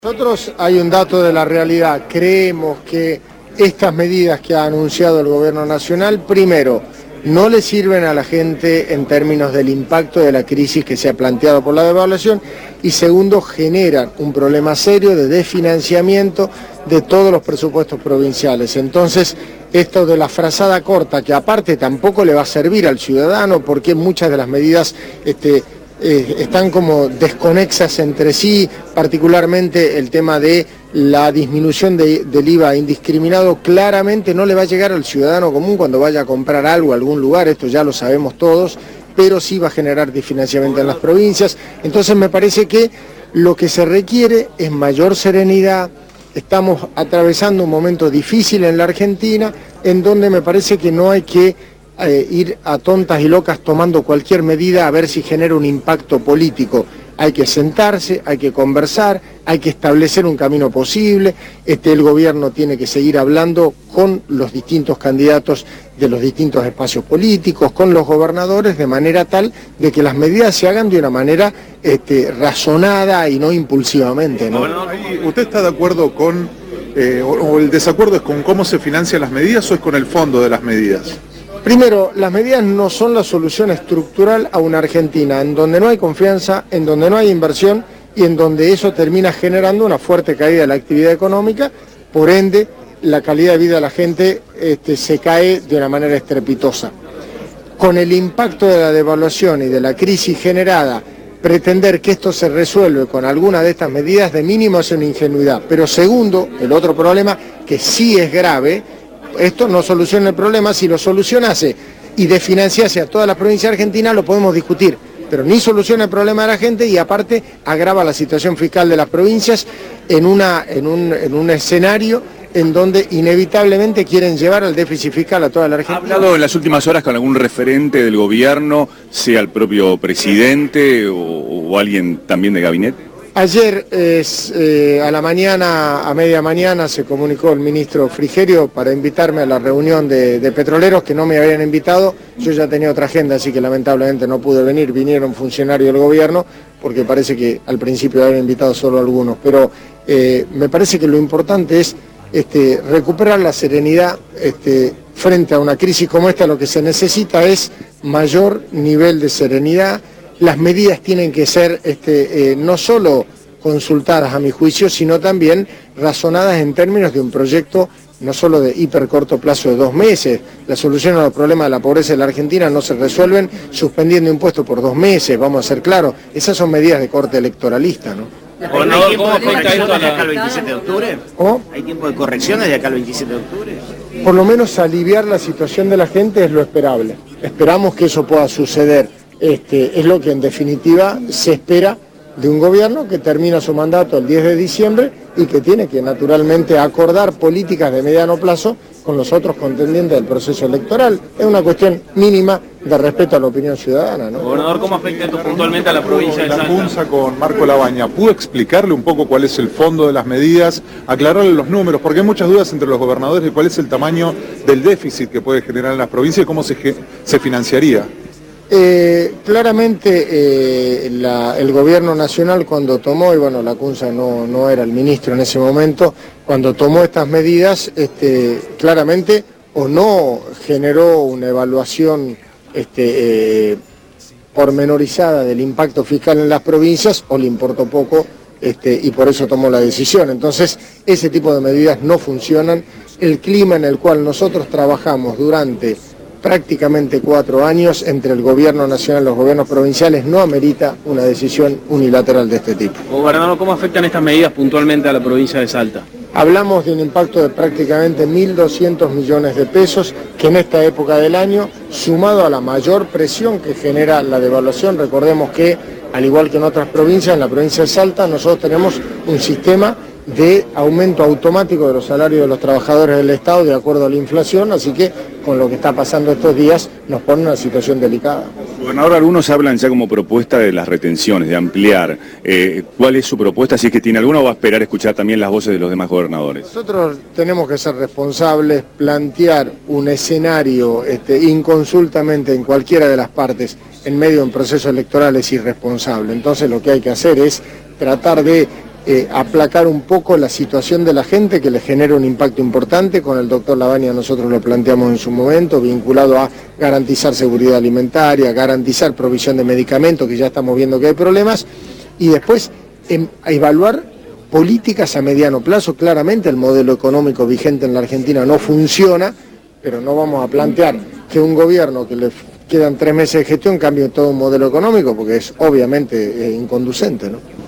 Nosotros hay un dato de la realidad, creemos que estas medidas que ha anunciado el gobierno nacional, primero, no le sirven a la gente en términos del impacto de la crisis que se ha planteado por la devaluación y segundo, generan un problema serio de desfinanciamiento de todos los presupuestos provinciales. Entonces, esto de la frazada corta, que aparte tampoco le va a servir al ciudadano porque muchas de las medidas están como desconexas entre sí, particularmente el tema de la disminución del IVA indiscriminado, claramente no le va a llegar al ciudadano común cuando vaya a comprar algo a algún lugar, esto ya lo sabemos todos, pero sí va a generar desfinanciamiento en las provincias. Entonces me parece que lo que se requiere es mayor serenidad. Estamos atravesando un momento difícil en la Argentina, en donde me parece que no hay que ir a tontas y locas tomando cualquier medida a ver si genera un impacto político. Hay que sentarse, hay que conversar, hay que establecer un camino posible. El gobierno tiene que seguir hablando con los distintos candidatos de los distintos espacios políticos, con los gobernadores, de manera tal de que las medidas se hagan de una manera razonada y no impulsivamente, ¿no? ¿Usted está de acuerdo con, o el desacuerdo es con cómo se financian las medidas o es con el fondo de las medidas? Primero, las medidas no son la solución estructural a una Argentina en donde no hay confianza, en donde no hay inversión y en donde eso termina generando una fuerte caída de la actividad económica, por ende la calidad de vida de la gente se cae de una manera estrepitosa. Con el impacto de la devaluación y de la crisis generada, pretender que esto se resuelve con alguna de estas medidas de mínimo es una ingenuidad. Pero segundo, el otro problema que sí es grave, esto no soluciona el problema. Si lo solucionase y desfinanciase a toda la provincia argentina lo podemos discutir, pero ni soluciona el problema de la gente y aparte agrava la situación fiscal de las provincias en un escenario en donde inevitablemente quieren llevar al déficit fiscal a toda la Argentina. ¿Ha hablado en las últimas horas con algún referente del gobierno, sea el propio presidente o alguien también de gabinete? Ayer a la mañana, a media mañana, se comunicó el ministro Frigerio para invitarme a la reunión de petroleros que no me habían invitado. Yo ya tenía otra agenda, así que lamentablemente no pude venir. Vinieron funcionarios del gobierno, porque parece que al principio habían invitado solo algunos. Pero me parece que lo importante es recuperar la serenidad frente a una crisis como esta. Lo que se necesita es mayor nivel de serenidad. Las medidas tienen que ser no solo consultadas a mi juicio, sino también razonadas en términos de un proyecto no solo de hipercorto plazo de 2 meses. La solución a los problemas de la pobreza de la Argentina no se resuelven suspendiendo impuestos por 2 meses, vamos a ser claros. Esas son medidas de corte electoralista, ¿no? ¿Hay tiempo de correcciones de acá al 27 de octubre? ¿Cómo? ¿Hay tiempo de correcciones de acá al 27 de octubre? Por lo menos aliviar la situación de la gente es lo esperable. Esperamos que eso pueda suceder. Es lo que en definitiva se espera de un gobierno que termina su mandato el 10 de diciembre y que tiene que naturalmente acordar políticas de mediano plazo con los otros contendientes del proceso electoral. Es una cuestión mínima de respeto a la opinión ciudadana, ¿no? Gobernador, ¿cómo afecta esto puntualmente a la provincia de La Salta? CUNSA con Marco Labaña, ¿pudo explicarle un poco cuál es el fondo de las medidas, aclararle los números? Porque hay muchas dudas entre los gobernadores de cuál es el tamaño del déficit que puede generar en las provincias y cómo se financiaría. Claramente el gobierno nacional cuando tomó, y bueno, la CUNSA no era el ministro en ese momento, cuando tomó estas medidas, claramente o no generó una evaluación pormenorizada del impacto fiscal en las provincias o le importó poco y por eso tomó la decisión. Entonces, ese tipo de medidas no funcionan. El clima en el cual nosotros trabajamos durante prácticamente 4 años entre el gobierno nacional y los gobiernos provinciales no amerita una decisión unilateral de este tipo. Gobernador, ¿cómo afectan estas medidas puntualmente a la provincia de Salta? Hablamos de un impacto de prácticamente 1.200 millones de pesos que en esta época del año, sumado a la mayor presión que genera la devaluación, recordemos que al igual que en otras provincias, en la provincia de Salta nosotros tenemos un sistema de aumento automático de los salarios de los trabajadores del Estado de acuerdo a la inflación, así que con lo que está pasando estos días nos pone en una situación delicada. Gobernador, algunos hablan ya como propuesta de las retenciones, de ampliar. ¿Cuál es su propuesta? Si es que tiene alguna, o va a esperar escuchar también las voces de los demás gobernadores. Nosotros tenemos que ser responsables, plantear un escenario inconsultamente en cualquiera de las partes en medio de un proceso electoral es irresponsable. Entonces lo que hay que hacer es tratar de aplacar un poco la situación de la gente que le genera un impacto importante. Con el doctor Lavagna nosotros lo planteamos en su momento, vinculado a garantizar seguridad alimentaria, garantizar provisión de medicamentos, que ya estamos viendo que hay problemas, y después a evaluar políticas a mediano plazo. Claramente el modelo económico vigente en la Argentina no funciona, pero no vamos a plantear que un gobierno que le quedan 3 meses de gestión cambie todo un modelo económico, porque es obviamente inconducente, ¿no?